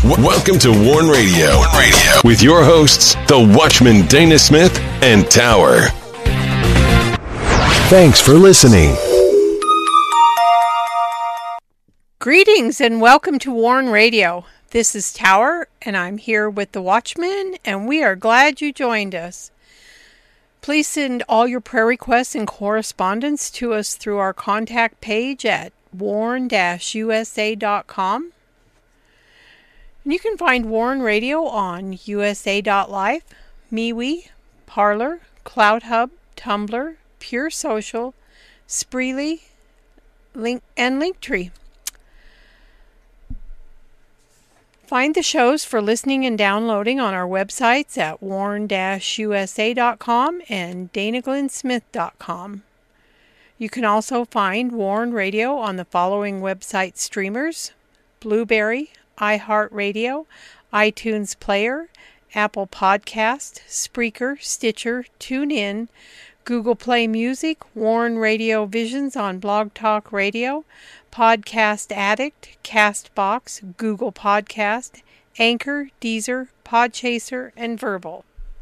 Welcome to Warn Radio. With your hosts, the Watchman Dana Smith and Tower. Thanks for listening. Greetings and welcome to Warn Radio. This is Tower, and I'm here with the Watchman, and we are glad you joined us. Please send all your prayer requests and correspondence to us through our contact page at warn-usa.com. And you can find Warn Radio on USA.life, MeWe, Parler, CloudHub, Tumblr, Pure Social, Spreely, and Linktree. Find the shows for listening and downloading on our websites at warn-usa.com and danaglennsmith.com. You can also find Warn Radio on the following website streamers: Blueberry, iHeartRadio, iTunes Player, Apple Podcast, Spreaker, Stitcher, TuneIn, Google Play Music, Warn Radio Visions on Blog Talk Radio, Podcast Addict, CastBox, Google Podcast, Anchor, Deezer, Podchaser, and Verbal.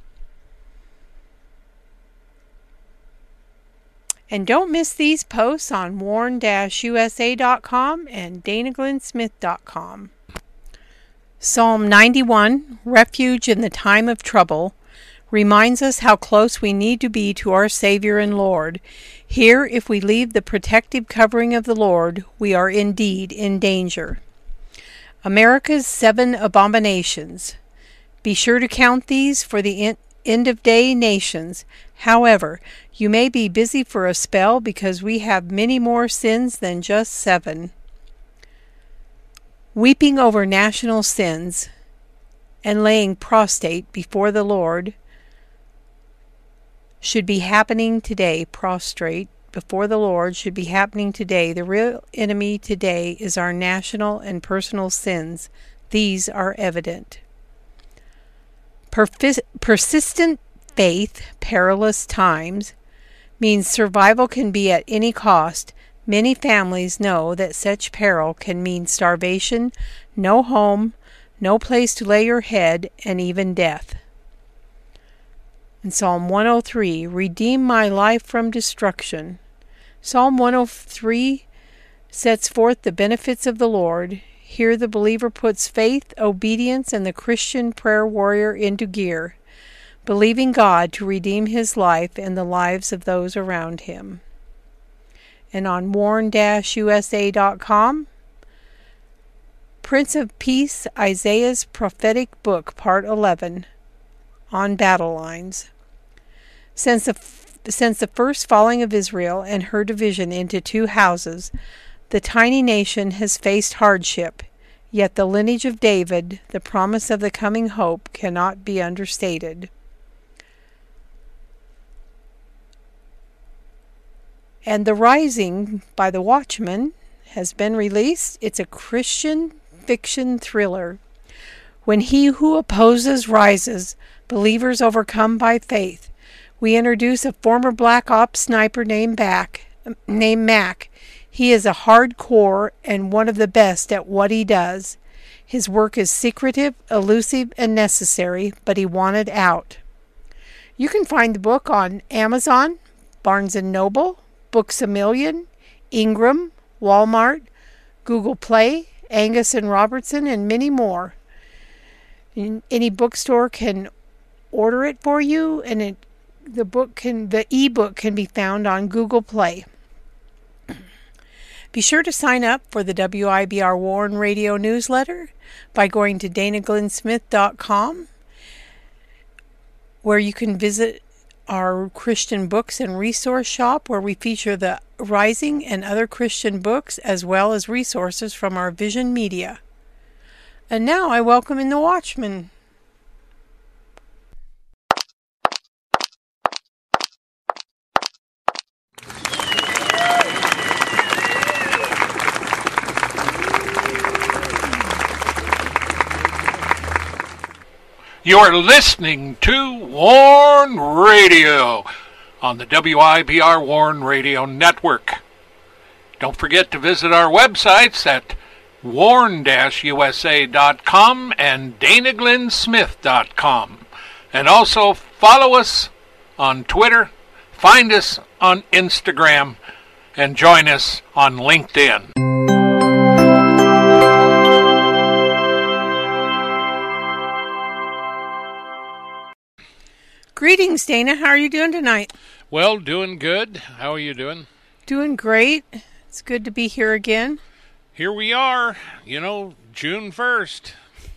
And don't miss these posts on warn-usa.com and danaglennsmith.com. Psalm 91, Refuge in the Time of Trouble, reminds us how close we need to be to our Savior and Lord. Here, if we leave the protective covering of the Lord, we are indeed in danger. America's 7 abominations. Be sure to count these for the end-of-day nations. However, you may be busy for a spell because we have many more sins than just 7. Weeping over national sins and laying prostrate before the Lord should be happening today. Prostrate before the Lord should be happening today. The real enemy today is our national and personal sins. These are evident. Persistent faith, perilous times, means survival can be at any cost. Many families know that such peril can mean starvation, no home, no place to lay your head, and even death. In Psalm 103, redeem my life from destruction. Psalm 103 sets forth the benefits of the Lord. Here the believer puts faith, obedience, and the Christian prayer warrior into gear, believing God to redeem his life and the lives of those around him. And on warn-usa.com, Prince of Peace, Isaiah's Prophetic Book, Part 11, on battle lines. Since the first falling of Israel and her division into 2 houses, the tiny nation has faced hardship, yet the lineage of David, the promise of the coming hope, cannot be understated. And The Rising by the Watchman has been released. It's a Christian fiction thriller. When he who opposes rises, believers overcome by faith. We introduce a former Black Ops sniper named Mac. He is a hardcore and one of the best at what he does. His work is secretive, elusive, and necessary, but he wanted out. You can find the book on Amazon, Barnes & Noble, Books A Million, Ingram, Walmart, Google Play, Angus & Robertson, and many more. Any bookstore can order it for you, and the ebook can be found on Google Play. Be sure to sign up for the WIBR Warn Radio newsletter by going to danaglennsmith.com, where you can visit our Christian books and resource shop, where we feature The Rising and other Christian books, as well as resources from our Vision Media. And now I welcome in the Watchman. You're listening to Warn Radio on the WIBR Warn Radio Network. Don't forget to visit our websites at warn-usa.com and danaglennsmith.com. And also follow us on Twitter, find us on Instagram, and join us on LinkedIn. Greetings, Dana. How are you doing tonight? Well, doing good. How are you doing? Doing great. It's good to be here again. Here we are, June 1st.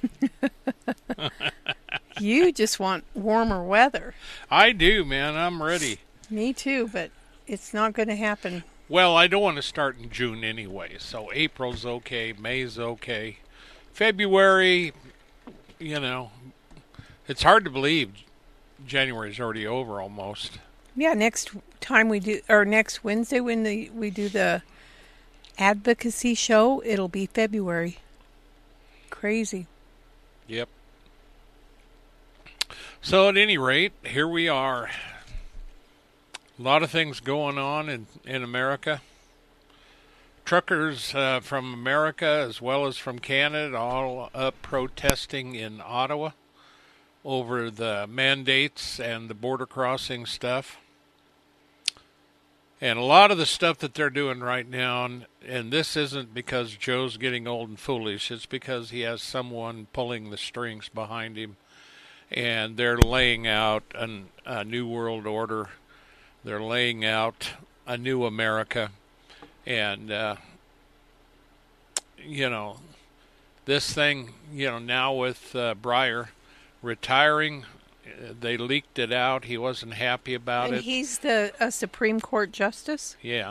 You just want warmer weather. I do, man. I'm ready. Me too, but it's not going to happen. Well, I don't want to start in June anyway, so April's okay, May's okay. February, it's hard to believe January's already over almost. Yeah, next Wednesday when we do the advocacy show, it'll be February. Crazy. Yep. So at any rate, here we are. A lot of things going on in America. Truckers from America as well as from Canada all up protesting in Ottawa over the mandates and the border crossing stuff. And a lot of the stuff that they're doing right now, and this isn't because Joe's getting old and foolish, it's because he has someone pulling the strings behind him. And they're laying out a new world order. They're laying out a new America. And, this thing, now with Breyer retiring, they leaked it out. He wasn't happy about it. And he's a Supreme Court justice? Yeah.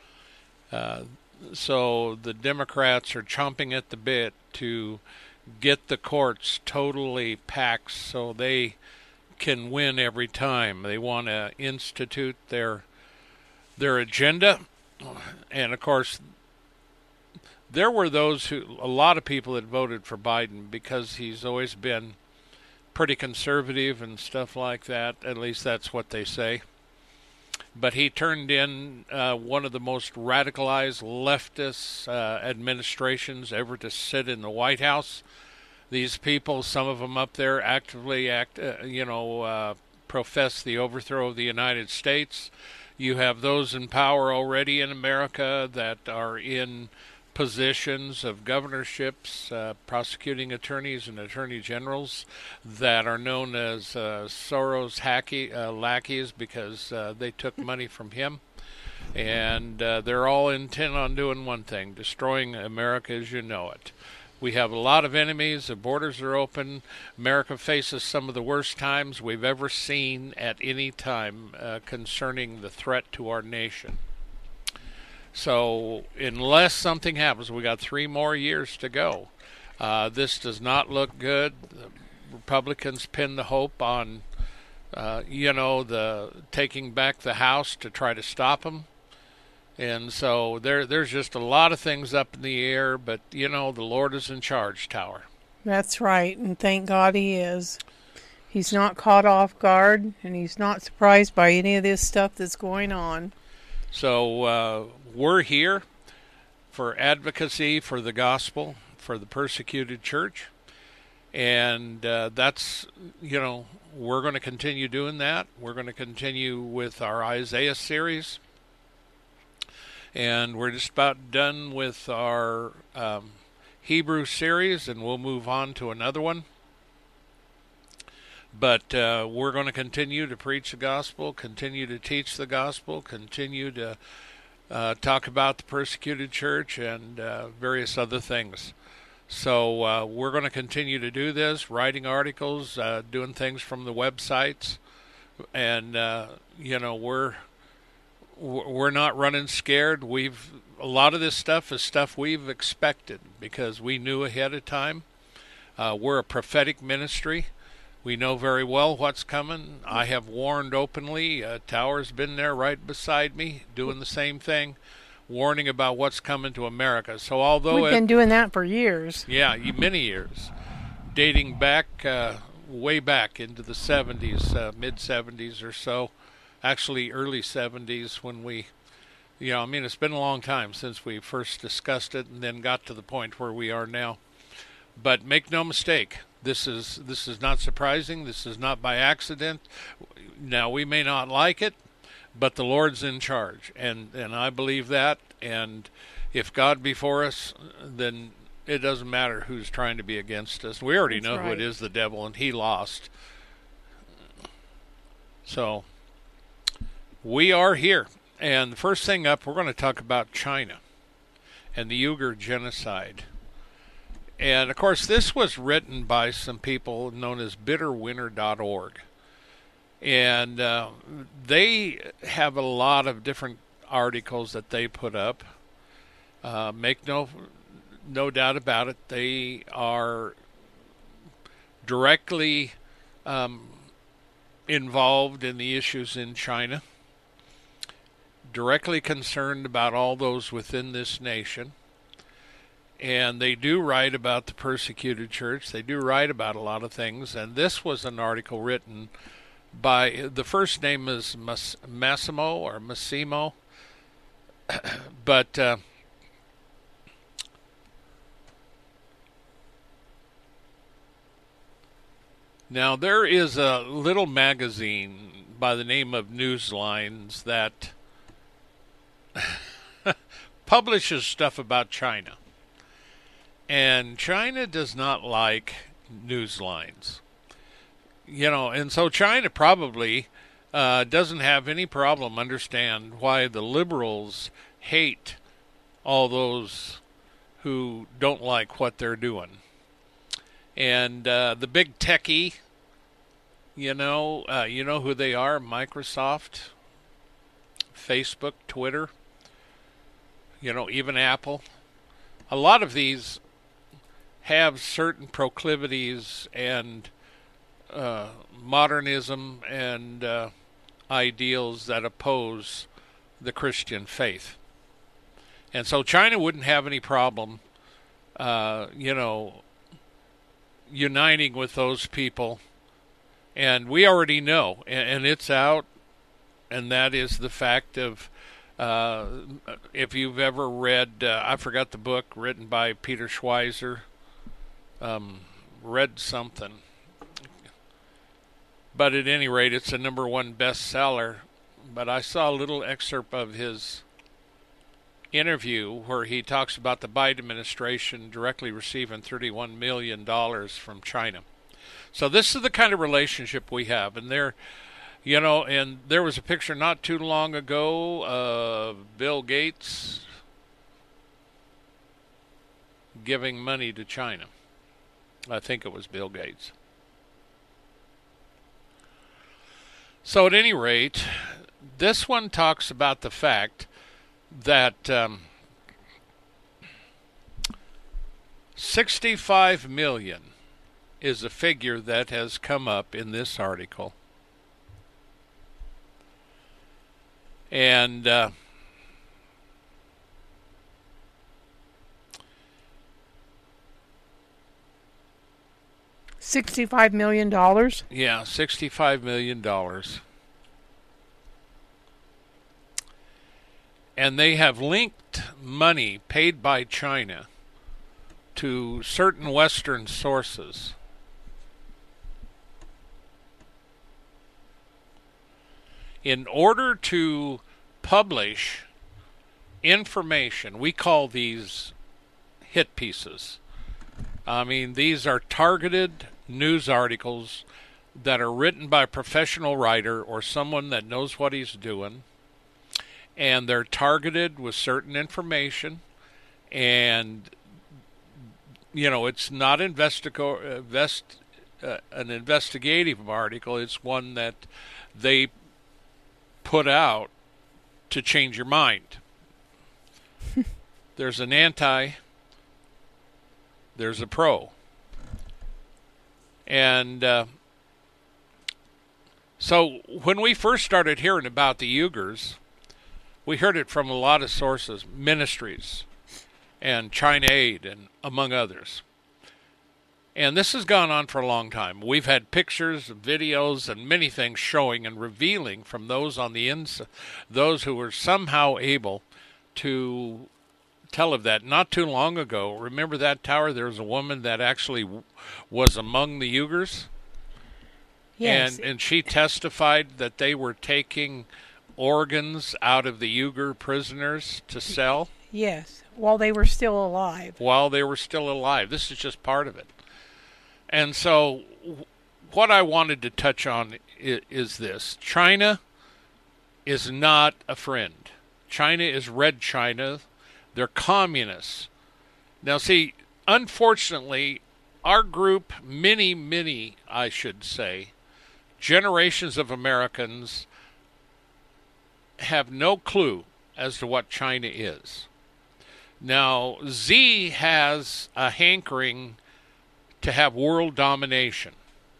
So the Democrats are chomping at the bit to get the courts totally packed so they can win every time. They want to institute their agenda. And, of course, there were a lot of people that voted for Biden because he's always been pretty conservative and stuff like that. At least that's what they say. But he turned in one of the most radicalized leftist administrations ever to sit in the White House. These people, some of them up there, actively profess the overthrow of the United States. You have those in power already in America that are in positions of governorships, prosecuting attorneys and attorney generals that are known as Soros lackeys because they took money from him. And they're all intent on doing one thing, destroying America as you know it. We have a lot of enemies. The borders are open. America faces some of the worst times we've ever seen at any time concerning the threat to our nation. So unless something happens, we got 3 more years to go. This does not look good. The Republicans pin the hope on, the taking back the House to try to stop them. And so there's just a lot of things up in the air, but, the Lord is in charge, Tower. That's right, and thank God he is. He's not caught off guard, and he's not surprised by any of this stuff that's going on. So we're here for advocacy for the gospel, for the persecuted church. And that's, we're going to continue doing that. We're going to continue with our Isaiah series. And we're just about done with our Hebrew series, and we'll move on to another one. But we're going to continue to preach the gospel, continue to teach the gospel, continue to talk about the persecuted church and various other things. So we're going to continue to do this, writing articles, doing things from the websites. And, we're not running scared. A lot of this stuff is stuff we've expected because we knew ahead of time. We're a prophetic ministry. We know very well what's coming. I have warned openly. Tower's been there right beside me doing the same thing, warning about what's coming to America. So although we've been doing that for years. Yeah, many years, dating back way back into the 70s, mid-70s or so. Actually, early 70s when we, I mean, it's been a long time since we first discussed it and then got to the point where we are now. But make no mistake, this is not surprising. This is not by accident. Now, we may not like it, but the Lord's in charge, and I believe that. And if God be for us, then it doesn't matter who's trying to be against us. We already know who it is, the devil, and he lost. So we are here. And the first thing up, we're going to talk about China and the Uyghur genocide. And, of course, this was written by some people known as bitterwinter.org. And they have a lot of different articles that they put up. Make no doubt about it, they are directly involved in the issues in China, directly concerned about all those within this nation. And they do write about the persecuted church. They do write about a lot of things. And this was an article written by, the first name is Massimo, but now there is a little magazine by the name of Newslines that publishes stuff about China. And China does not like Newslines. And so China probably doesn't have any problem understand why the liberals hate all those who don't like what they're doing. And the big techie, you know who they are, Microsoft, Facebook, Twitter, even Apple. A lot of these have certain proclivities and modernism and ideals that oppose the Christian faith. And so China wouldn't have any problem, uniting with those people. And we already know, and it's out, and that is the fact of, if you've ever read, I forgot the book, written by Peter Schweizer, read something. But at any rate, it's a #1 bestseller. But I saw a little excerpt of his interview where he talks about the Biden administration directly receiving $31 million from China. So this is the kind of relationship we have. And and there was a picture not too long ago of Bill Gates giving money to China. I think it was Bill Gates. So at any rate, this one talks about the fact that 65 million is a figure that has come up in this article. And $65 million? Yeah, $65 million. And they have linked money paid by China to certain Western sources. In order to publish information, we call these hit pieces. I mean, these are targeted news articles that are written by a professional writer or someone that knows what he's doing, and they're targeted with certain information, and it's not an investigative article. It's one that they put out to change your mind. There's an anti, there's a pro. And so when we first started hearing about the Uyghurs, we heard it from a lot of sources, ministries, and China Aid, and among others. And this has gone on for a long time. We've had pictures, videos, and many things showing and revealing from those on the inside, those who were somehow able to tell of that. Not too long ago, remember that tower? There was a woman that actually was among the Uyghurs. Yes. And she testified that they were taking organs out of the Uyghur prisoners to sell. Yes, while they were still alive. While they were still alive. This is just part of it. And so what I wanted to touch on is this. China is not a friend. China is Red China. They're communists. Now, see, unfortunately, our group, many, I should say, generations of Americans have no clue as to what China is. Now, Xi has a hankering to have world domination.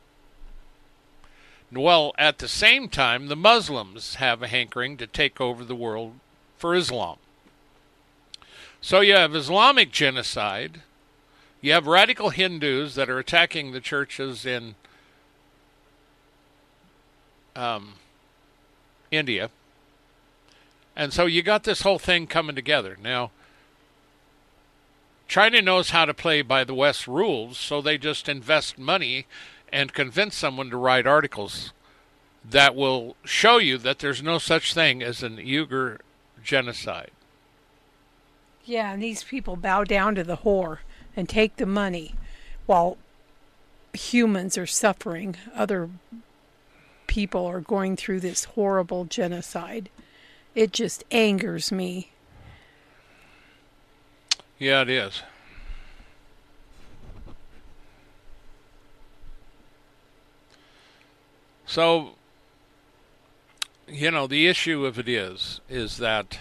Well, at the same time, the Muslims have a hankering to take over the world for Islam. So you have Islamic genocide. You have radical Hindus that are attacking the churches in India. And so you got this whole thing coming together. Now, China knows how to play by the West rules, so they just invest money and convince someone to write articles that will show you that there's no such thing as an Uyghur genocide. Yeah, and these people bow down to the whore and take the money while humans are suffering. Other people are going through this horrible genocide. It just angers me. Yeah, it is. So, the issue of it is that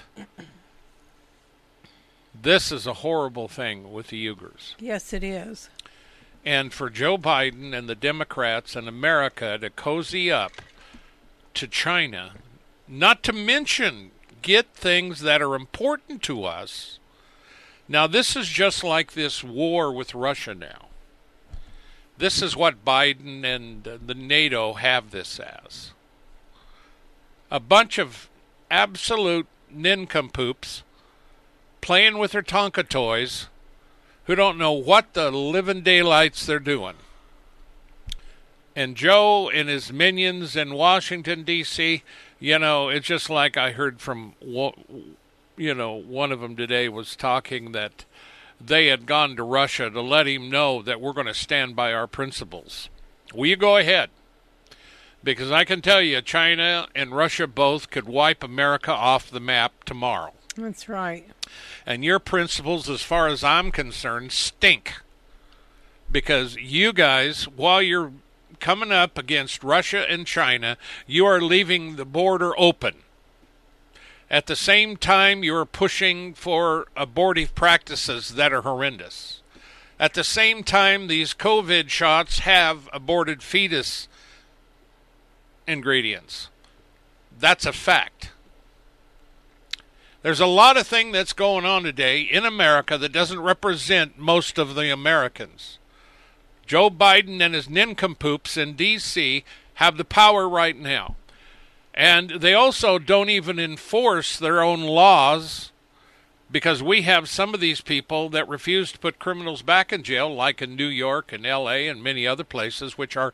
this is a horrible thing with the Uyghurs. Yes, it is. And for Joe Biden and the Democrats and America to cozy up to China, not to mention get things that are important to us. Now, this is just like this war with Russia now. This is what Biden and the NATO have this as. A bunch of absolute nincompoops playing with their Tonka toys who don't know what the living daylights they're doing. And Joe and his minions in Washington, D.C., it's just like I heard from, one of them today was talking that they had gone to Russia to let him know that we're going to stand by our principles. Well, you go ahead. Because I can tell you, China and Russia both could wipe America off the map tomorrow. That's right. And your principles, as far as I'm concerned, stink. Because you guys, while you're coming up against Russia and China, you are leaving the border open. At the same time, you're pushing for abortive practices that are horrendous. At the same time, these COVID shots have aborted fetus ingredients. That's a fact. There's a lot of thing that's going on today in America that doesn't represent most of the Americans. Joe Biden and his nincompoops in D.C. have the power right now. And they also don't even enforce their own laws because we have some of these people that refuse to put criminals back in jail, like in New York and L.A. and many other places, which are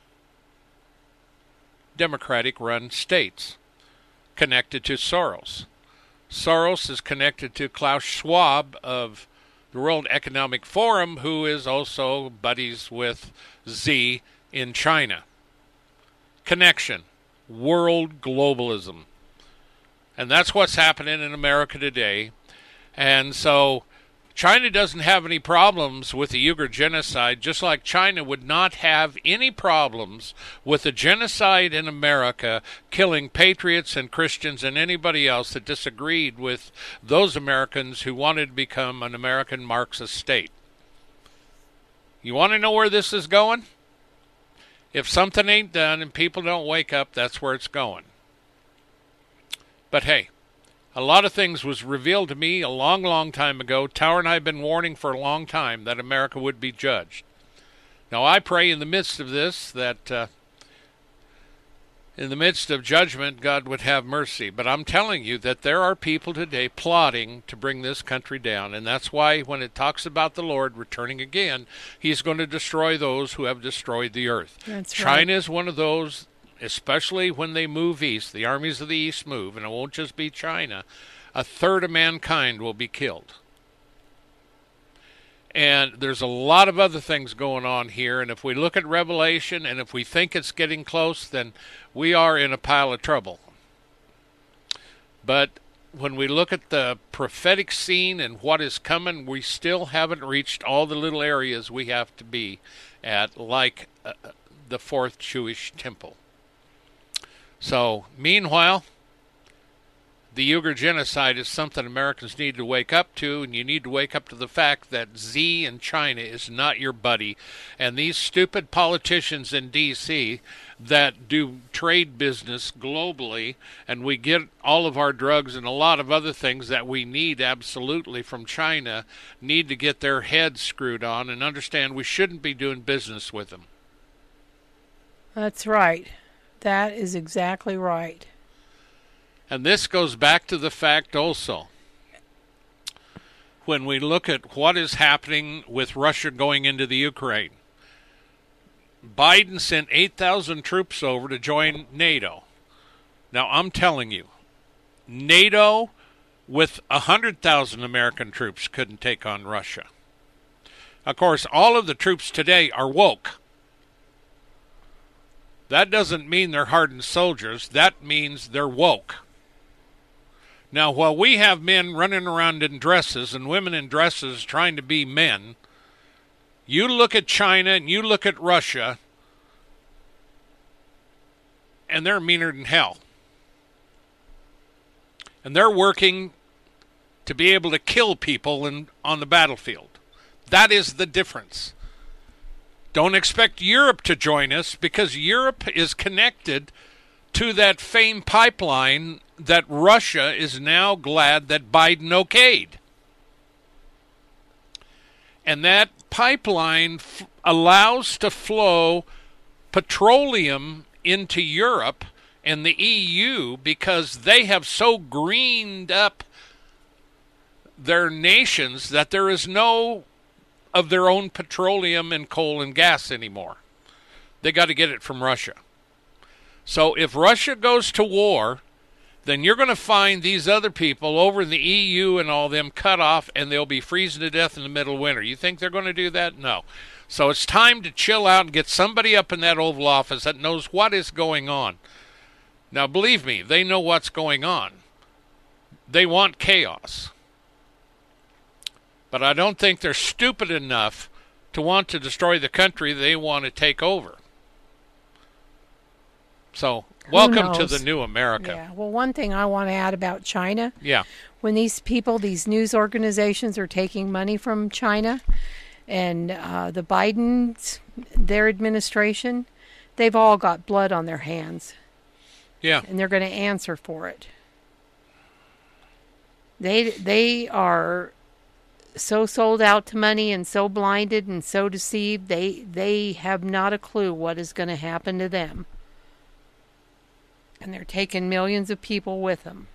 Democratic-run states connected to Soros. Soros is connected to Klaus Schwab of the World Economic Forum, who is also buddies with Xi in China. Connection. World globalism. And that's what's happening in America today. And so China doesn't have any problems with the Uyghur genocide, just like China would not have any problems with the genocide in America, killing patriots and Christians and anybody else that disagreed with those Americans who wanted to become an American Marxist state. You want to know where this is going? If something ain't done and people don't wake up, that's where it's going. But hey, a lot of things was revealed to me a long time ago. Tower and I have been warning for a long time that America would be judged. Now, I pray in the midst of this that in the midst of judgment, God would have mercy. But I'm telling you that there are people today plotting to bring this country down. And that's why when it talks about the Lord returning again, he's going to destroy those who have destroyed the earth. That's China right. is one of those, especially when they move east. The armies of the east move, and it won't just be China. A third of mankind will be killed. And there's a lot of other things going on here. And if we look at Revelation and if we think it's getting close, then we are in a pile of trouble. But when we look at the prophetic scene and what is coming, we still haven't reached all the little areas we have to be at, like the fourth Jewish temple. So, meanwhile, the Uyghur genocide is something Americans need to wake up to, and you need to wake up to the fact that Xi in China is not your buddy. And these stupid politicians in D.C. that do trade business globally, and we get all of our drugs and a lot of other things that we need absolutely from China, need to get their heads screwed on and understand we shouldn't be doing business with them. That's right. That is exactly right. And this goes back to the fact also, when we look at what is happening with Russia going into the Ukraine. Biden sent 8,000 troops over to join NATO. Now, I'm telling you, NATO with 100,000 American troops couldn't take on Russia. Of course, all of the troops today are woke. That doesn't mean they're hardened soldiers. That means they're woke. Now, while we have men running around in dresses and women in dresses trying to be men, you look at China and you look at Russia, and they're meaner than hell. And they're working to be able to kill people on the battlefield. That is the difference. Don't expect Europe to join us, because Europe is connected to that famed pipeline that Russia is now glad that Biden okayed. And that pipeline allows to flow petroleum into Europe and the EU, because they have so greened up their nations that there is no of their own petroleum and coal and gas anymore. They got to get it from Russia. So if Russia goes to war, then you're going to find these other people over in the EU and all them cut off, and they'll be freezing to death in the middle of winter. You think they're going to do that? No. So it's time to chill out and get somebody up in that Oval Office that knows what is going on. Now, believe me, they know what's going on. They want chaos. But I don't think they're stupid enough to want to destroy the country they want to take over. So, welcome to the new America. Yeah. Well, one thing I want to add about China. Yeah. When these people, these news organizations are taking money from China, and the Bidens, their administration, they've all got blood on their hands. Yeah. And they're going to answer for it. They are so sold out to money and so blinded and so deceived, they have not a clue what is going to happen to them. And they're taking millions of people with them.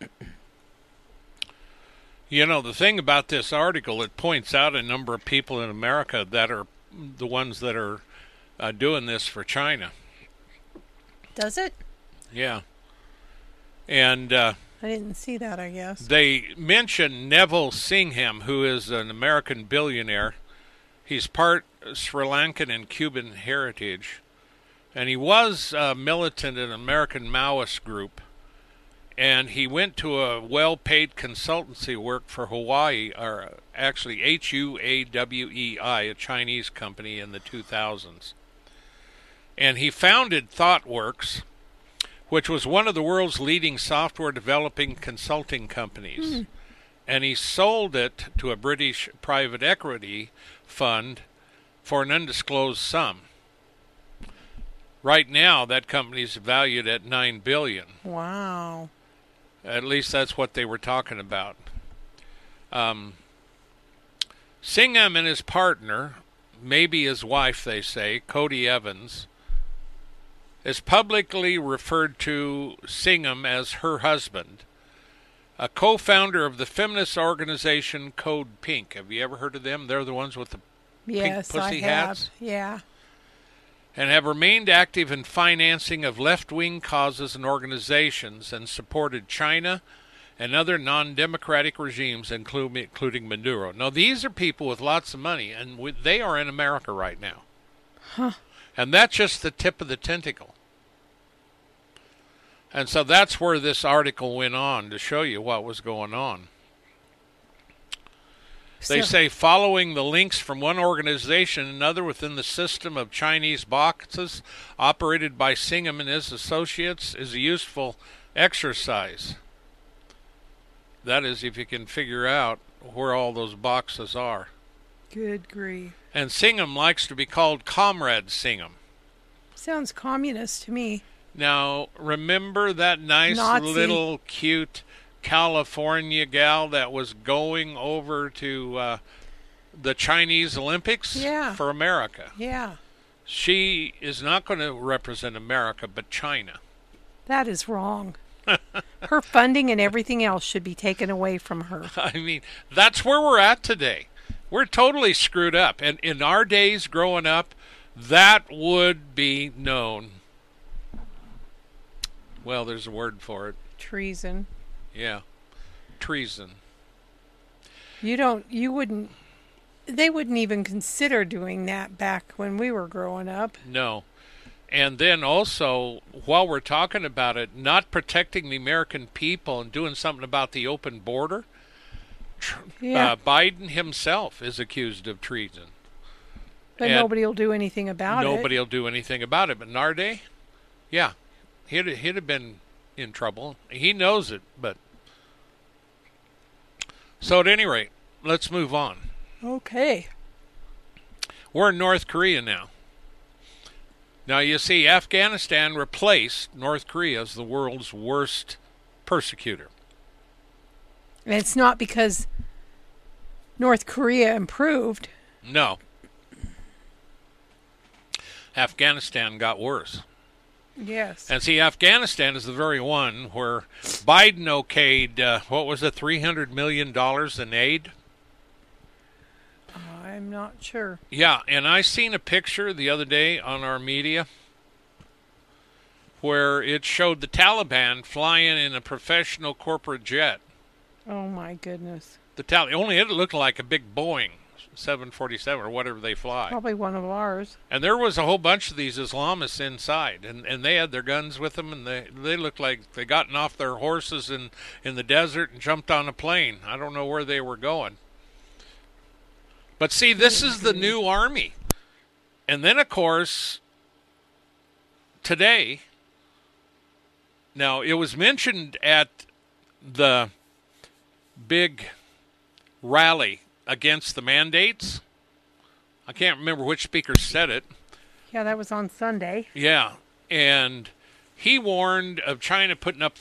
You know, the thing about this article, it points out a number of people in America that are the ones that are doing this for China. Does it? Yeah. And I didn't see that, I guess. They mention Neville Singham, who is an American billionaire. He's part Sri Lankan and Cuban heritage. And he was militant in an American Maoist group. And he went to a well-paid consultancy work for Huawei, or actually Huawei, a Chinese company in the 2000s. And he founded ThoughtWorks, which was one of the world's leading software developing consulting companies. And he sold it to a British private equity fund for an undisclosed sum. Right now, that company is valued at $9 billion. Wow. At least that's what they were talking about. Singham and his partner, maybe his wife, they say, Cody Evans, has publicly referred to Singham as her husband, a co-founder of the feminist organization Code Pink. Have you ever heard of them? They're the ones with the Yes, pink pussy I have. hats. Yeah. And have remained active in financing of left-wing causes and organizations and supported China and other non-democratic regimes, including Maduro. Now, these are people with lots of money, and they are in America right now. Huh. And that's just the tip of the tentacle. And so that's where this article went on to show you what was going on. They say following the links from one organization and another within the system of Chinese boxes operated by Singham and his associates is a useful exercise. That is, if you can figure out where all those boxes are. Good grief. And Singham likes to be called Comrade Singham. Sounds communist to me. Now, remember that nice Nazi. little cute California gal that was going over to the Chinese Olympics for America? Yeah. She is not going to represent America, but China. That is wrong. Her funding and everything else should be taken away from her. I mean, that's where we're at today. We're totally screwed up. And in our days growing up, that would be known. Well, there's a word for it. Treason. Yeah. Treason. They wouldn't even consider doing that back when we were growing up. No. And then also, while we're talking about it, not protecting the American people and doing something about the open border, Biden himself is accused of treason. But nobody will do anything about it. Nobody will do anything about it. But in our day, yeah, he'd have been in trouble. He knows it, but... So at any rate, let's move on. Okay. We're in North Korea now. Now, you see, Afghanistan replaced North Korea as the world's worst persecutor. And it's not because North Korea improved. No. Afghanistan got worse. Yes. And see, Afghanistan is the very one where Biden okayed, what was it, $300 million in aid? I'm not sure. Yeah, and I seen a picture the other day on our media where it showed the Taliban flying in a professional corporate jet. Oh, my goodness. Only it looked like a big Boeing 747 or whatever they fly. Probably one of ours. And there was a whole bunch of these Islamists inside, and they had their guns with them, and they looked like they gotten off their horses in the desert and jumped on a plane. I don't know where they were going. But see, this is the new army. And then, of course, today, now it was mentioned at the big rally against the mandates. I can't remember which speaker said it. Yeah, that was on Sunday. Yeah, and he warned of China putting up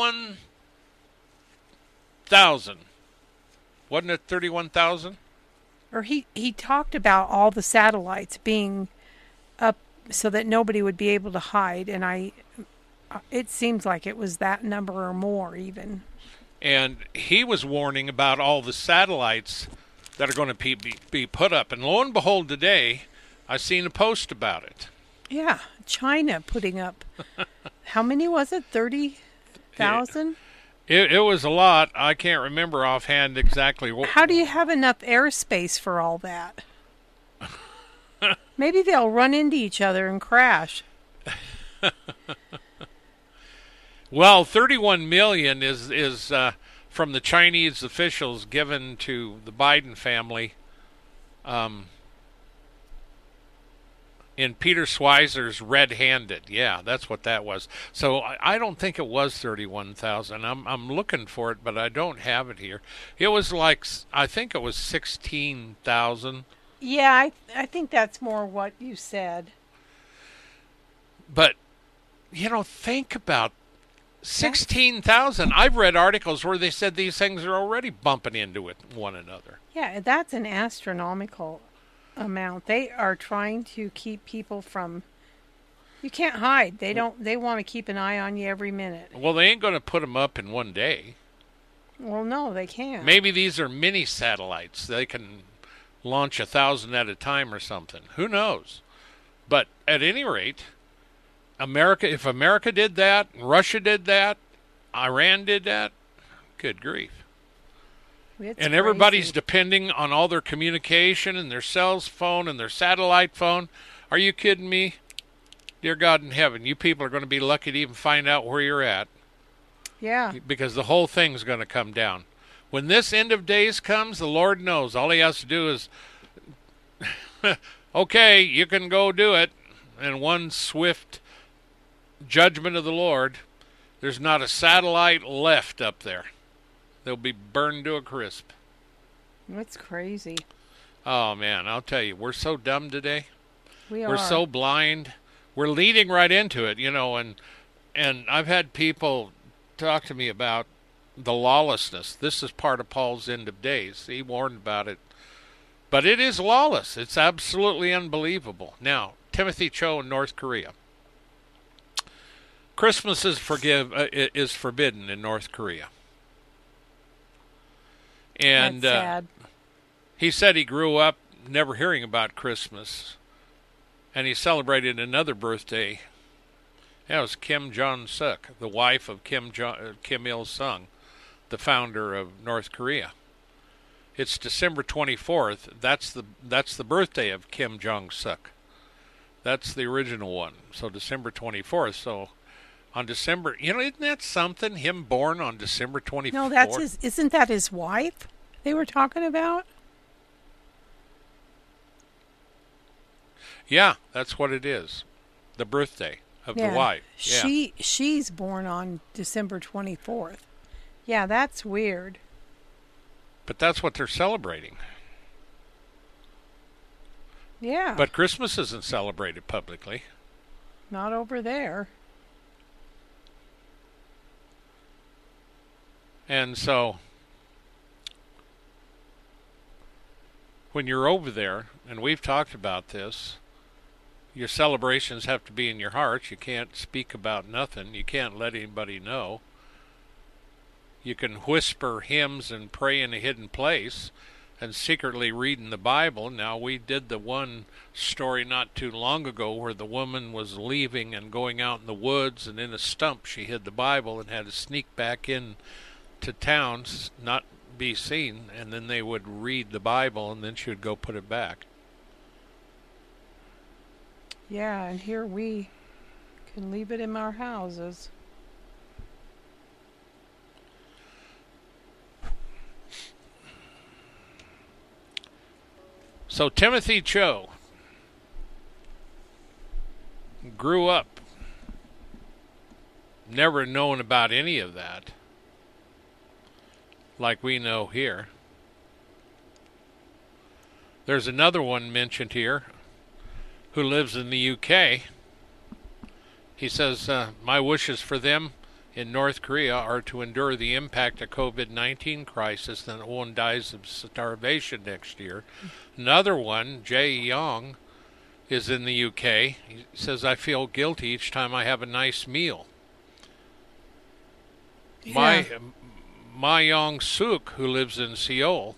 31,000. Wasn't it 31,000? Or he talked about all the satellites being up so that nobody would be able to hide, and it seems like it was that number or more even. And he was warning about all the satellites that are going to be put up. And lo and behold, today, I seen a post about it. Yeah, China putting up, how many was it, 30,000? It was a lot. I can't remember offhand exactly what. How do you have enough airspace for all that? Maybe they'll run into each other and crash. Well, 31 million is from the Chinese officials given to the Biden family in Peter Schweizer's Red Handed. Yeah, that's what that was. So I don't think it was 31,000. I'm looking for it, but I don't have it here. It was I think it was 16,000. Yeah, I think that's more what you said. But, think about 16,000. I've read articles where they said these things are already bumping into one another. Yeah, that's an astronomical amount. They are trying to keep people from You can't hide. They don't. They want to keep an eye on you every minute. Well, they ain't going to put them up in one day. Well, no, they can't. Maybe these are mini satellites. They can launch 1,000 at a time or something. Who knows? But at any rate, if America did that, Russia did that, Iran did that, good grief. It's and everybody's crazy. depending on all their communication and their cell phone and their satellite phone. Are you kidding me? Dear God in heaven, you people are going to be lucky to even find out where you're at. Yeah. Because the whole thing's going to come down. When this end of days comes, the Lord knows. All he has to do is, okay, you can go do it. And one swift judgment of the Lord, there's not a satellite left up there. They'll be burned to a crisp. That's crazy. Oh, man, I'll tell you, we're so dumb today. We're We're so blind. We're leading right into it, and I've had people talk to me about the lawlessness. This is part of Paul's end of days. He warned about it. But it is lawless. It's absolutely unbelievable. Now, Timothy Cho in North Korea. Christmas is forbidden in North Korea. And That's sad. he said he grew up never hearing about Christmas. And he celebrated another birthday. That was Kim Jong-suk, the wife of Kim Il-sung, the founder of North Korea. It's December 24th. That's the birthday of Kim Jong-suk. That's the original one. So December 24th. So on December, isn't that something? Him born on December 24th? No, isn't that his wife they were talking about? Yeah, that's what it is. The birthday of the wife. Yeah. She's born on December 24th. Yeah, that's weird. But that's what they're celebrating. Yeah. But Christmas isn't celebrated publicly. Not over there. And so when you're over there, and we've talked about this, your celebrations have to be in your heart. You can't speak about nothing. You can't let anybody know. You can whisper hymns and pray in a hidden place and secretly read in the Bible. Now, we did the one story not too long ago where the woman was leaving and going out in the woods, and in a stump she hid the Bible and had to sneak back in to town, not be seen, and then they would read the Bible, and then she would go put it back. Yeah, and here we can leave it in our houses. So Timothy Cho grew up never knowing about any of that, like we know here. There's another one mentioned here who lives in the UK. He says, my wishes for them in North Korea are to endure the impact of COVID-19 crisis, then no one dies of starvation next year. Another one, Jae Young, is in the UK. He says, I feel guilty each time I have a nice meal. Yeah. Ma Young-suk, who lives in Seoul,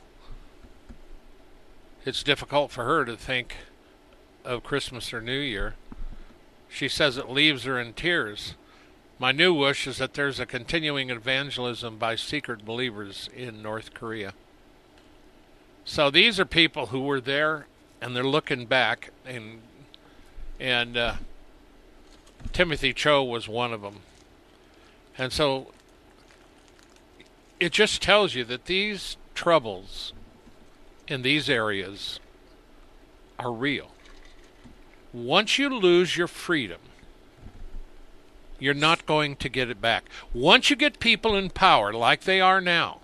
it's difficult for her to think of Christmas or New Year. She says it leaves her in tears. My new wish is that there's a continuing evangelism by secret believers in North Korea. So these are people who were there, and they're looking back, and Timothy Cho was one of them. And so it just tells you that these troubles in these areas are real. Once you lose your freedom, you're not going to get it back. Once you get people in power like they are now.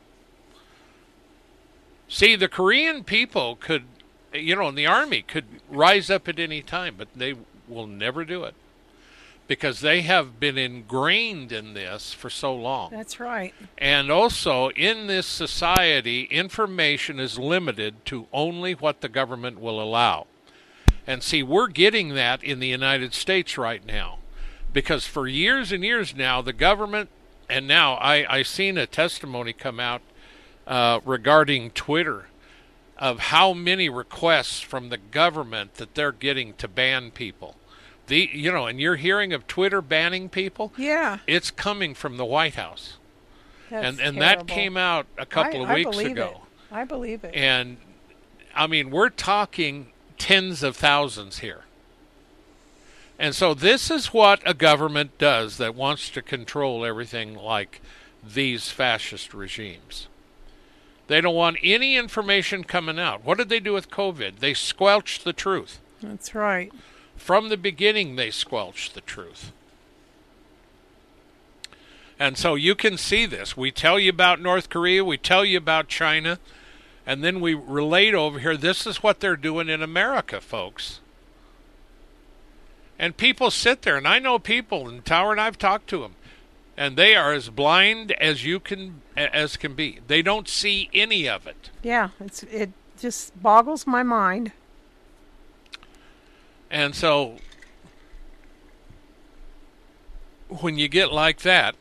See, the Korean people could, and the army could rise up at any time, but they will never do it because they have been ingrained in this for so long. That's right. And also, in this society, information is limited to only what the government will allow. And see, we're getting that in the United States right now. Because for years and years now, the government, and now I seen a testimony come out regarding Twitter of how many requests from the government that they're getting to ban people. And you're hearing of Twitter banning people? Yeah. It's coming from the White House. That's And that came out a couple of weeks ago. I believe it. And, I mean, we're talking tens of thousands here. And so this is what a government does that wants to control everything like these fascist regimes. They don't want any information coming out. What did they do with COVID? They squelched the truth. That's right. From the beginning, they squelched the truth. And so you can see this. We tell you about North Korea, we tell you about China, and then we relate over here, this is what they're doing in America, folks. And people sit there, and I know people, and Tower and I've talked to them, and they are as blind as can be. They don't see any of it. Yeah, it just boggles my mind. And so when you get like that,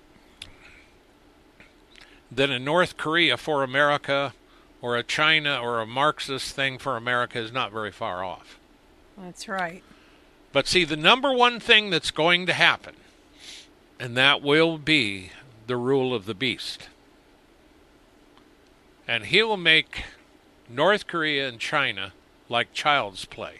then a North Korea for America or a China or a Marxist thing for America is not very far off. That's right. But see, the number one thing that's going to happen, and that will be the rule of the beast. And he will make North Korea and China like child's play.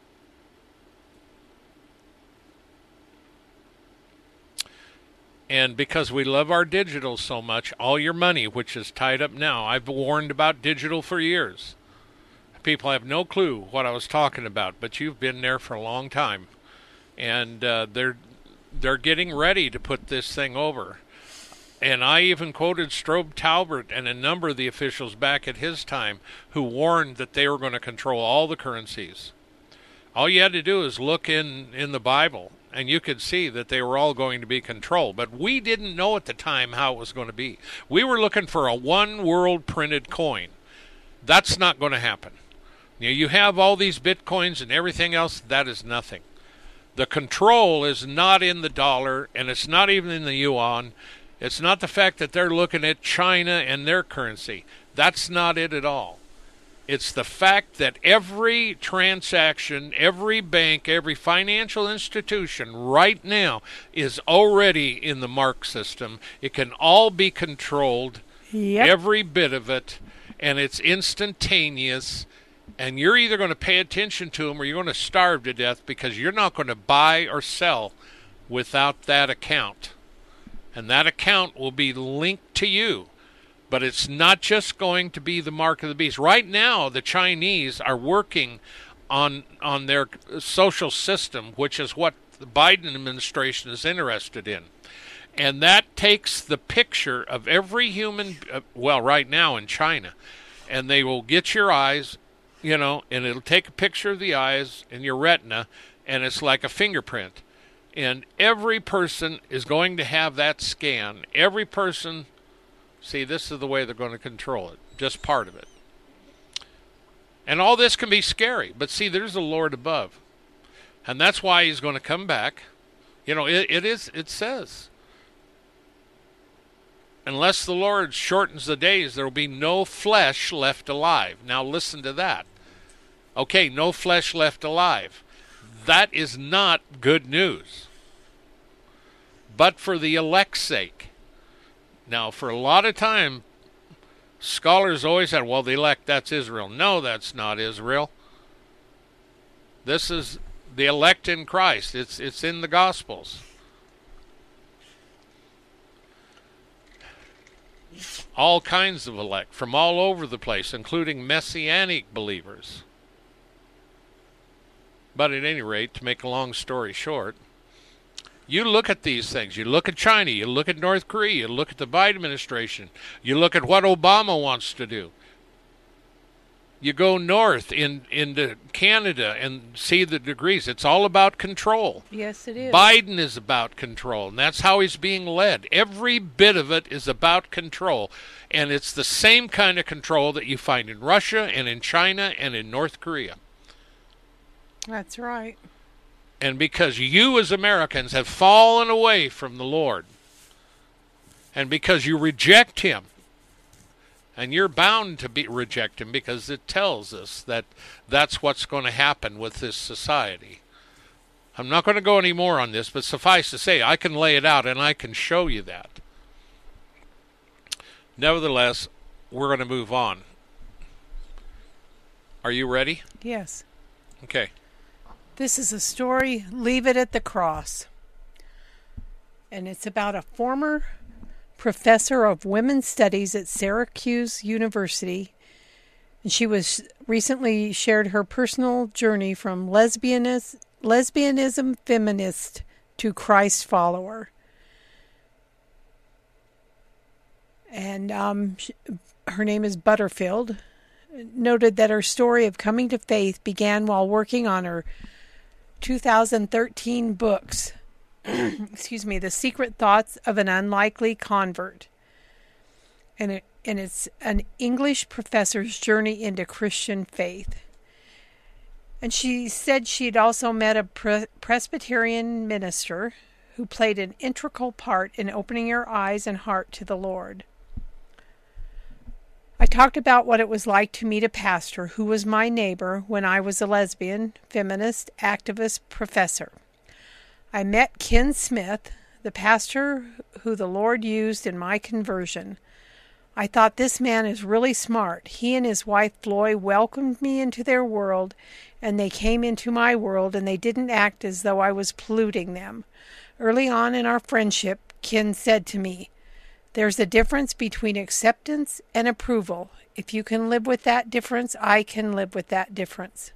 And because we love our digital so much, all your money, which is tied up now, I've warned about digital for years. People have no clue what I was talking about, but you've been there for a long time. And they're getting ready to put this thing over. And I even quoted Strobe Talbert and a number of the officials back at his time who warned that they were going to control all the currencies. All you had to do is look in the Bible, and you could see that they were all going to be controlled. But we didn't know at the time how it was going to be. We were looking for a one world printed coin. That's not going to happen. You have all these bitcoins and everything else, that is nothing. The control is not in the dollar, and it's not even in the yuan. It's not the fact that they're looking at China and their currency. That's not it at all. It's the fact that every transaction, every bank, every financial institution right now is already in the mark system. It can all be controlled, every bit of it, and it's instantaneous. And you're either going to pay attention to them or you're going to starve to death because you're not going to buy or sell without that account. And that account will be linked to you. But it's not just going to be the mark of the beast. Right now, the Chinese are working on their social system, which is what the Biden administration is interested in. And that takes the picture of every human, right now in China. And they will get your eyes, and it'll take a picture of the eyes and your retina, and it's like a fingerprint. And every person is going to have that scan. Every person... See, this is the way they're going to control it, just part of it. And all this can be scary, but see, there's the Lord above. And that's why he's going to come back. It says, unless the Lord shortens the days, there will be no flesh left alive. Now listen to that. Okay, no flesh left alive. That is not good news. But for the elect's sake. Now, for a lot of time, scholars always said, well, the elect, that's Israel. No, that's not Israel. This is the elect in Christ. It's in the Gospels. All kinds of elect from all over the place, including Messianic believers. But at any rate, to make a long story short, you look at these things. You look at China. You look at North Korea. You look at the Biden administration. You look at what Obama wants to do. You go north into Canada and see the degrees. It's all about control. Yes, it is. Biden is about control, and that's how he's being led. Every bit of it is about control, and it's the same kind of control that you find in Russia and in China and in North Korea. That's right. And because you as Americans have fallen away from the Lord, and because you reject Him, and you're bound to reject Him because it tells us that that's what's going to happen with this society. I'm not going to go any more on this, but suffice to say, I can lay it out and I can show you that. Nevertheless, we're going to move on. Are you ready? Yes. Okay. This is a story, Leave It at the Cross. And it's about a former professor of women's studies at Syracuse University. And she was recently shared her personal journey from lesbianism feminist to Christ follower. And her name is Butterfield. Noted that her story of coming to faith began while working on her 2013 books, The Secret Thoughts of an Unlikely Convert. And it's an English professor's journey into Christian faith. And she said she'd also met a Presbyterian minister who played an integral part in opening her eyes and heart to the Lord. I talked about what it was like to meet a pastor who was my neighbor when I was a lesbian, feminist, activist professor. I met Ken Smith, the pastor who the Lord used in my conversion. I thought, this man is really smart. He and his wife Floy welcomed me into their world, and they came into my world, and they didn't act as though I was polluting them. Early on in our friendship, Ken said to me, "There's a difference between acceptance and approval. If you can live with that difference, I can live with that difference."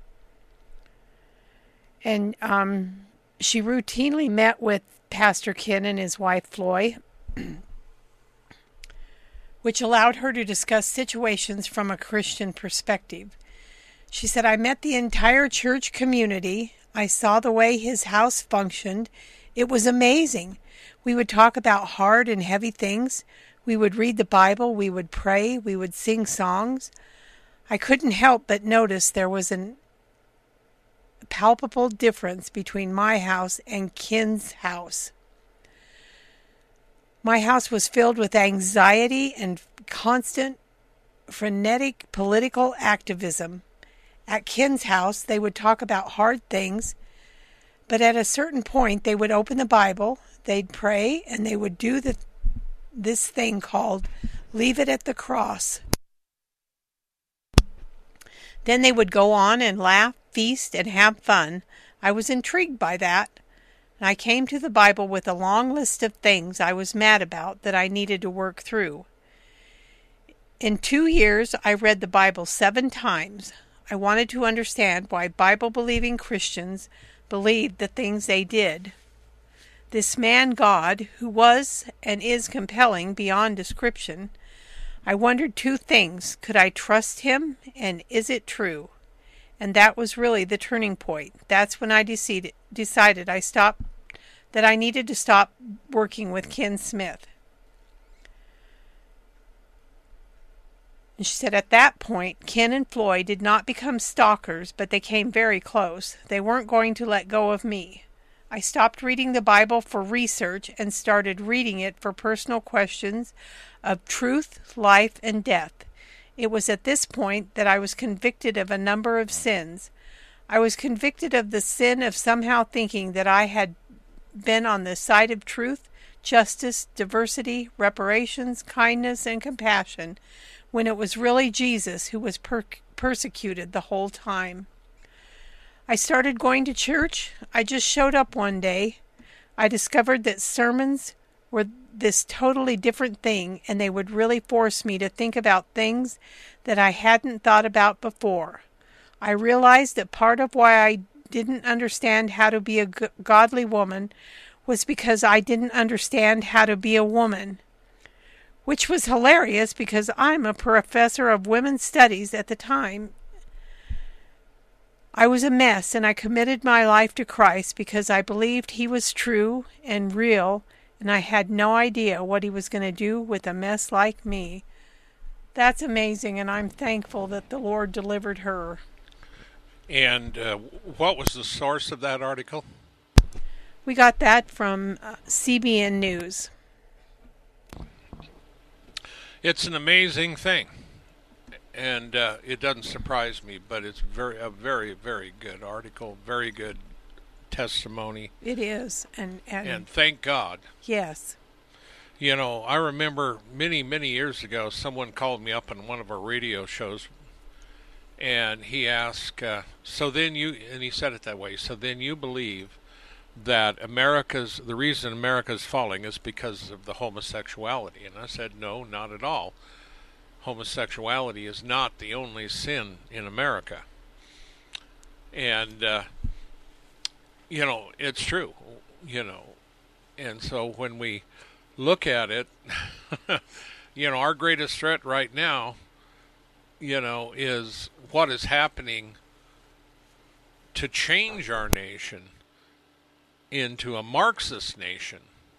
And she routinely met with Pastor Ken and his wife Floy, which allowed her to discuss situations from a Christian perspective. She said, "I met the entire church community. I saw the way his house functioned. It was amazing. We would talk about hard and heavy things. We would read the Bible. We would pray. We would sing songs. I couldn't help but notice there was a palpable difference between my house and Ken's house. My house was filled with anxiety and constant, frenetic political activism. At Ken's house, they would talk about hard things, but at a certain point, they would open the Bible, they'd pray, and they would do this thing called Leave It at the Cross. Then they would go on and laugh, feast, and have fun. I was intrigued by that. And I came to the Bible with a long list of things I was mad about that I needed to work through. In 2 years, I read the Bible 7 times. I wanted to understand why Bible-believing Christians believed the things they did. This man God, who was and is compelling beyond description, I wondered 2 things. Could I trust him, and is it true? And that was really the turning point. That's when I decided that I needed to stop working with Ken Smith. And she said, at that point, Ken and Floy did not become stalkers, but they came very close. They weren't going to let go of me. I stopped reading the Bible for research and started reading it for personal questions of truth, life, and death. It was at this point that I was convicted of a number of sins. I was convicted of the sin of somehow thinking that I had been on the side of truth, justice, diversity, reparations, kindness, and compassion, when it was really Jesus who was persecuted the whole time. I started going to church. I just showed up one day. I discovered that sermons were this totally different thing, and they would really force me to think about things that I hadn't thought about before. I realized that part of why I didn't understand how to be a godly woman was because I didn't understand how to be a woman, which was hilarious because I'm a professor of women's studies at the time. I was a mess, and I committed my life to Christ because I believed he was true and real, and I had no idea what he was going to do with a mess like me. That's amazing, and I'm thankful that the Lord delivered her. And what was the source of that article? We got that from CBN News. It's an amazing thing, and it doesn't surprise me, but it's a very, very good article, very good testimony. It is, and thank God. Yes. You know, I remember many, many years ago, someone called me up on one of our radio shows, and he asked, and he said it that way, so then you believe that the reason America's falling is because of the homosexuality. And I said, no, not at all. Homosexuality is not the only sin in America. And, it's true, And so when we look at it, our greatest threat right now, is what is happening to change our nation into a Marxist nation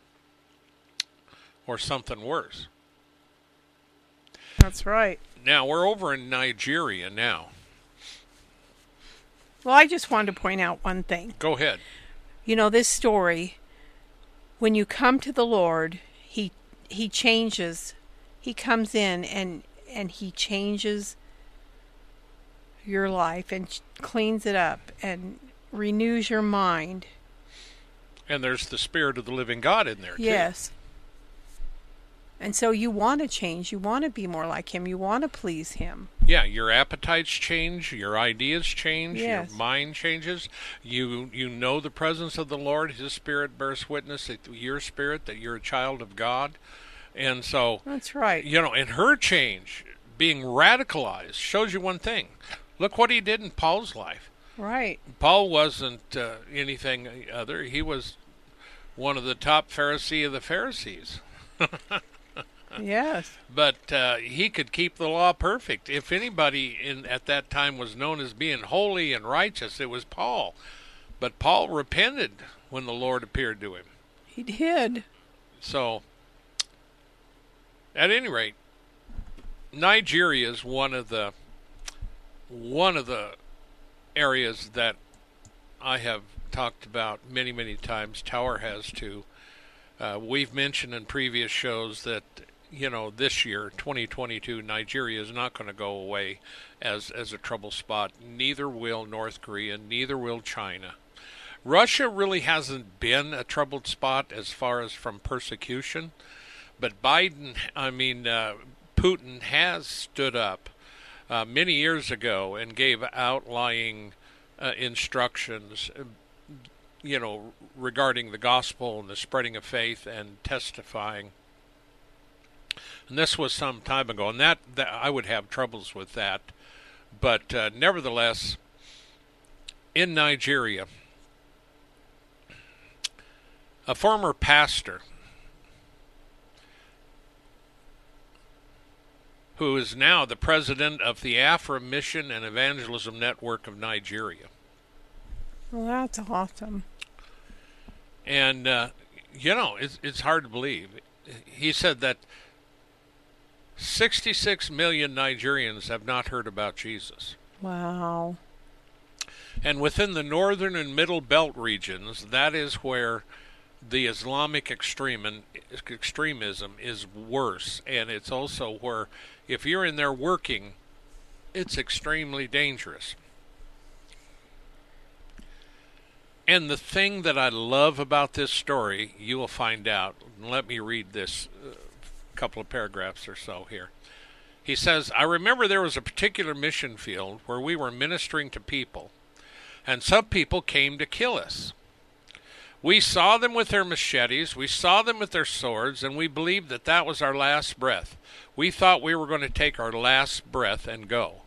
or something worse. That's right. Now, we're over in Nigeria now. Well, I just wanted to point out one thing. Go ahead. This story, when you come to the Lord, He changes. He comes in and He changes your life and cleans it up and renews your mind. And there's the Spirit of the living God in there, too. Yes. And so you want to change. You want to be more like Him. You want to please Him. Yeah, your appetites change. Your ideas change. Yes. Your mind changes. You know the presence of the Lord. His Spirit bears witness to your spirit that you're a child of God. And so... That's right. And her change, being radicalized, shows you one thing. Look what He did in Paul's life. Right. Paul wasn't anything other. He was one of the top Pharisee of the Pharisees. Yes. But he could keep the law perfect. If anybody at that time was known as being holy and righteous, it was Paul. But Paul repented when the Lord appeared to him. He did. So, at any rate, Nigeria is one of the areas that I have talked about many, many times. Tower has too. We've mentioned in previous shows that, this year, 2022, Nigeria is not going to go away as a trouble spot. Neither will North Korea, neither will China. Russia really hasn't been a troubled spot as far as from persecution, but Putin has stood up many years ago and gave outlying instructions, regarding the gospel and the spreading of faith and testifying. And this was some time ago, and that I would have troubles with that. But nevertheless, in Nigeria, a former pastor who is now the president of the Afro Mission and Evangelism Network of Nigeria. Well, that's awesome. And, it's hard to believe. He said that 66 million Nigerians have not heard about Jesus. Wow. And within the northern and middle belt regions, that is where the Islamic extremism is worse. And it's also where, if you're in there working, it's extremely dangerous. And the thing that I love about this story, you will find out. Let me read this couple of paragraphs or so here. He says, I remember there was a particular mission field where we were ministering to people, and some people came to kill us. We saw them with their machetes, we saw them with their swords, and we believed that was our last breath. We thought we were going to take our last breath and go.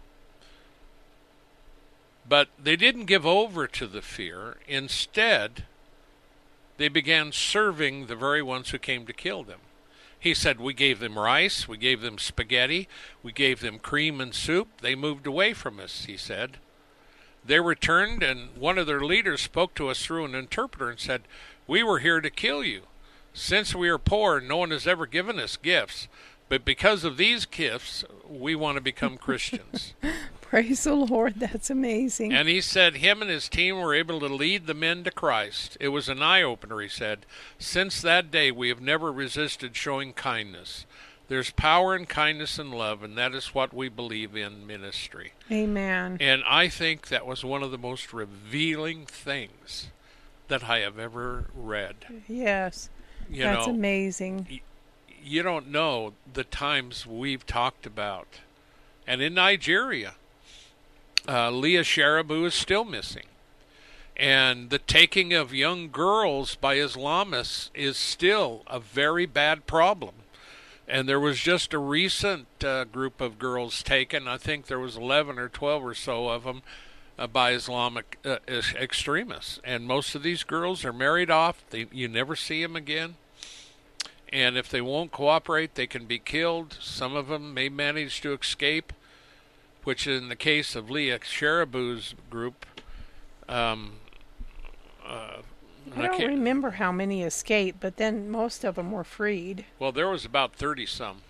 But they didn't give over to the fear. Instead, they began serving the very ones who came to kill them. He said, we gave them rice, we gave them spaghetti, we gave them cream and soup. They moved away from us, he said. They returned, and one of their leaders spoke to us through an interpreter and said, we were here to kill you. Since we are poor, no one has ever given us gifts. But because of these gifts, we want to become Christians. Praise the Lord. That's amazing. And he said him and his team were able to lead the men to Christ. It was an eye-opener, he said. Since that day, we have never resisted showing kindness. There's power in kindness and love, and that is what we believe in ministry. Amen. And I think that was one of the most revealing things that I have ever read. Yes. That's amazing. You don't know the times we've talked about. And in Nigeria, Leah Sharibu is still missing. And the taking of young girls by Islamists is still a very bad problem. And there was just a recent group of girls taken. I think there was 11 or 12 or so of them by Islamic extremists. And most of these girls are married off. You never see them again. And if they won't cooperate, they can be killed. Some of them may manage to escape, which in the case of Leah Sharibu's group, I don't remember how many escaped, but then most of them were freed. Well, there was about 30-some.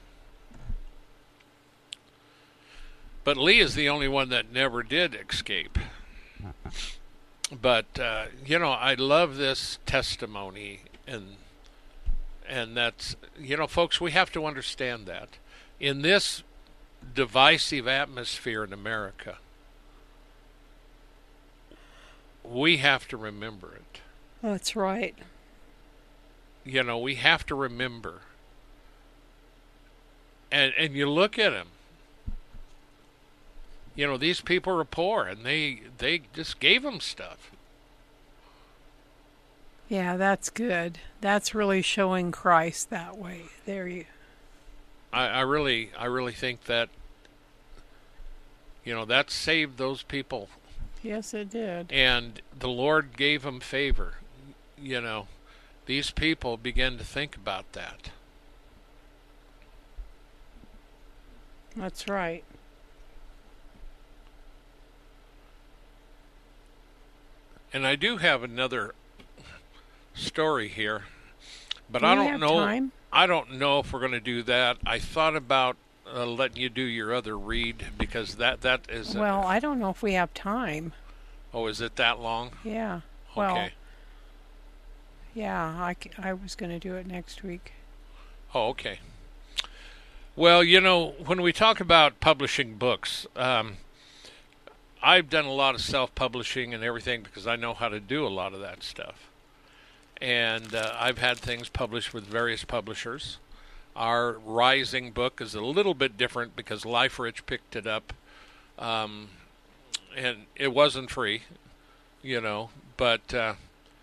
But Lee is the only one that never did escape. But, I love this testimony, and that's, folks, we have to understand that. In this divisive atmosphere in America, we have to remember it. That's right. We have to remember. And you look at them. These people are poor, and they just gave them stuff. Yeah, that's good. That's really showing Christ that way. I really think that, that saved those people. Yes, it did. And the Lord gave them favor. These people began to think about that. That's right. And I do have another story here, but I don't know. Time? I don't know if we're going to do that. I thought about letting you do your other read because that is. Well, I don't know if we have time. Oh, is it that long? Yeah. Okay. Well, yeah, I was going to do it next week. Oh, okay. Well, when we talk about publishing books, I've done a lot of self-publishing and everything because I know how to do a lot of that stuff. And I've had things published with various publishers. Our Rising book is a little bit different because LifeRich picked it up. And it wasn't free, but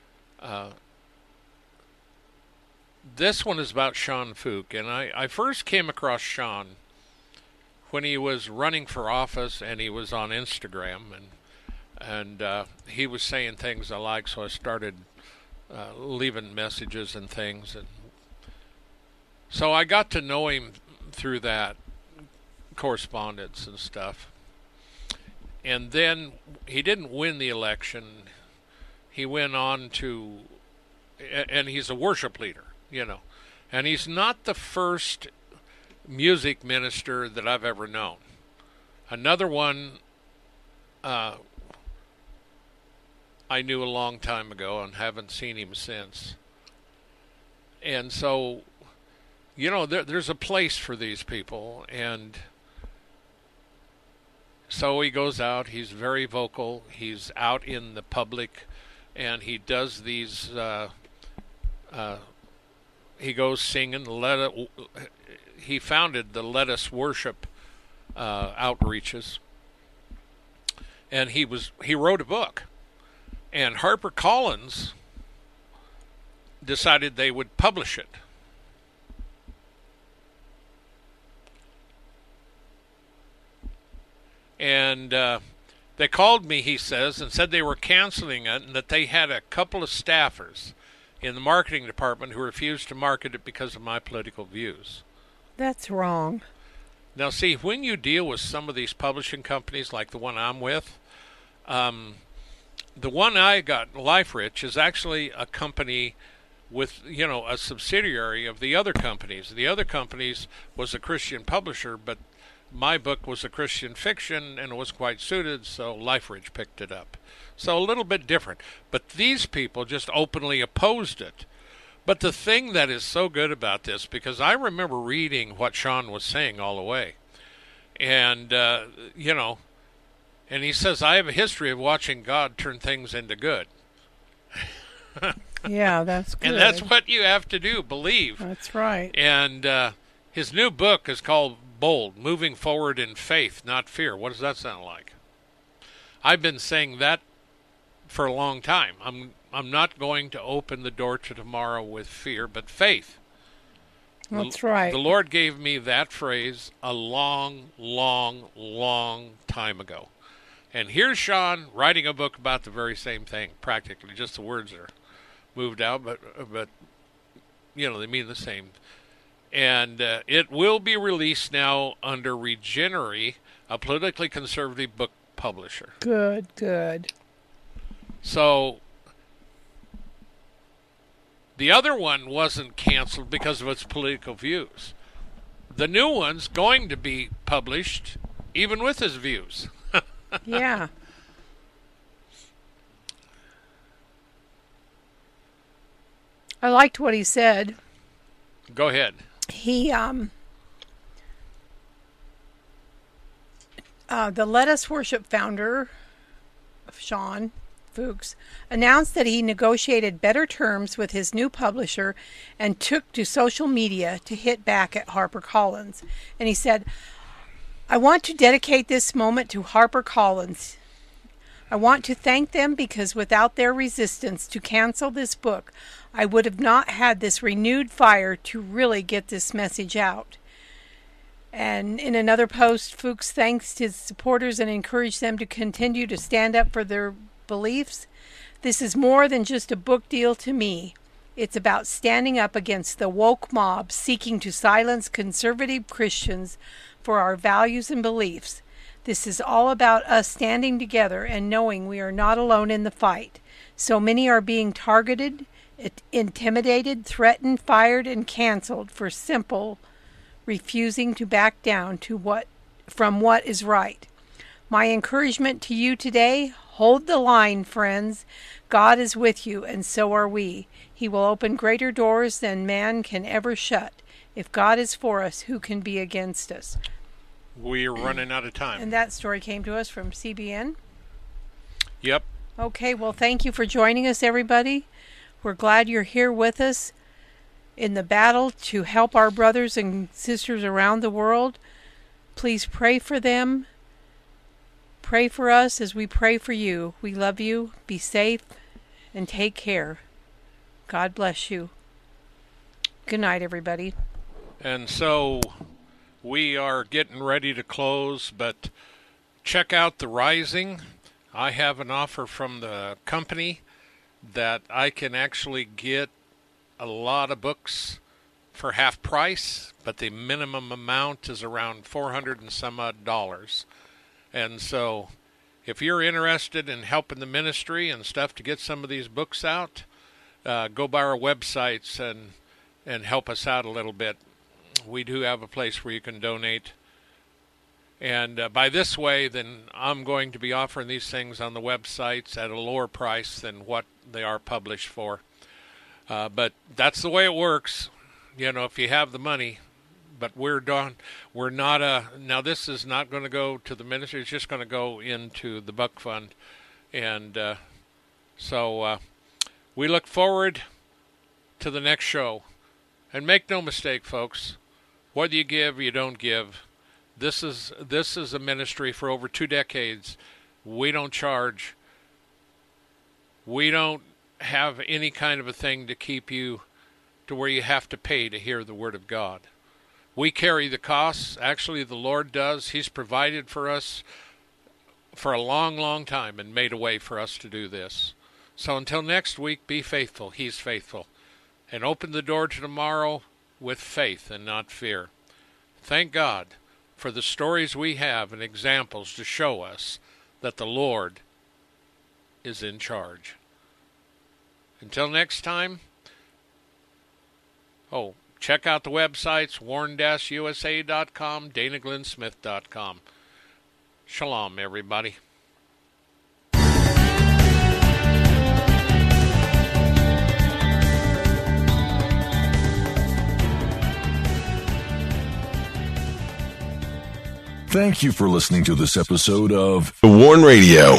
this one is about Sean Fook. And I first came across Sean when he was running for office and he was on Instagram. And he was saying things I liked, so I started leaving messages and things. And so I got to know him through that correspondence and stuff. And then he didn't win the election. He went on to, and he's a worship leader, And he's not the first music minister that I've ever known. Another one I knew a long time ago and haven't seen him since. And so, there's a place for these people, and so he goes out, he's very vocal, he's out in the public, and he does these, he goes singing, he founded the Let Us Worship outreaches, and he wrote a book, and HarperCollins decided they would publish it. And they called me, he says, and said they were canceling it and that they had a couple of staffers in the marketing department who refused to market it because of my political views. That's wrong. Now, see, when you deal with some of these publishing companies like the one I'm with, the one I got, LifeRich, is actually a company with, a subsidiary of the other companies. The other companies was a Christian publisher, but my book was a Christian fiction and it was quite suited, so LifeRidge picked it up. So a little bit different. But these people just openly opposed it. But the thing that is so good about this, because I remember reading what Sean was saying all the way, and, you know, and he says, I have a history of watching God turn things into good. Yeah, that's good. And that's what you have to do, believe. That's right. And his new book is called Bold, Moving Forward in Faith, Not Fear. What does that sound like? I've been saying that for a long time. I'm not going to open the door to tomorrow with fear, but faith. That's right. The Lord gave me that phrase a long, long, long time ago. And here's Sean writing a book about the very same thing, practically. Just the words are moved out, but you know, they mean the same. And it will be released now under Regenery, a politically conservative book publisher. Good, good. So the other one wasn't canceled because of its political views. The new one's going to be published even with his views. Yeah. I liked what he said. Go ahead. He the Let Us Worship founder, Sean Fuchs, announced that he negotiated better terms with his new publisher and took to social media to hit back at HarperCollins. And he said, I want to dedicate this moment to HarperCollins. I want to thank them because without their resistance to cancel this book, I would have not had this renewed fire to really get this message out. And in another post, Fuchs thanked his supporters and encouraged them to continue to stand up for their beliefs. This is more than just a book deal to me. It's about standing up against the woke mob seeking to silence conservative Christians for our values and beliefs. This is all about us standing together and knowing we are not alone in the fight. So many are being targeted, intimidated, threatened, fired, and canceled for simple refusing to back down from what is right. My encouragement to you today, hold the line, friends. God is with you, and so are we. He will open greater doors than man can ever shut. If God is for us, who can be against us? We're running out of time. And that story came to us from CBN. Yep. Okay, well, thank you for joining us, everybody. We're glad you're here with us in the battle to help our brothers and sisters around the world. Please pray for them. Pray for us as we pray for you. We love you. Be safe and take care. God bless you. Good night, everybody. And so we are getting ready to close, but check out The Rising. I have an offer from the company that I can actually get a lot of books for half price, but the minimum amount is around $400 and some odd. And so if you're interested in helping the ministry and stuff to get some of these books out, go by our websites and help us out a little bit. We do have a place where you can donate. And by this way, then I'm going to be offering these things on the websites at a lower price than what they are published for. But that's the way it works, you know, if you have the money. But we're done. We're not now this is not going to go to the ministry. It's just going to go into the Buck Fund. And so we look forward to the next show. And make no mistake, folks, whether you give or you don't give, this is a ministry for over 2 decades. We don't charge. We don't have any kind of a thing to keep you to where you have to pay to hear the Word of God. We carry the costs. Actually, the Lord does. He's provided for us for a long, long time and made a way for us to do this. So until next week, be faithful. He's faithful. And open the door to tomorrow with faith and not fear. Thank God for the stories we have and examples to show us that the Lord is in charge. Until next time, check out the websites, warn-usa.com, danaglennsmith.com. Shalom, everybody. Thank you for listening to this episode of The Warn Radio.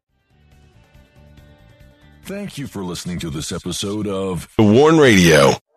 Thank you for listening to this episode of The Warn Radio.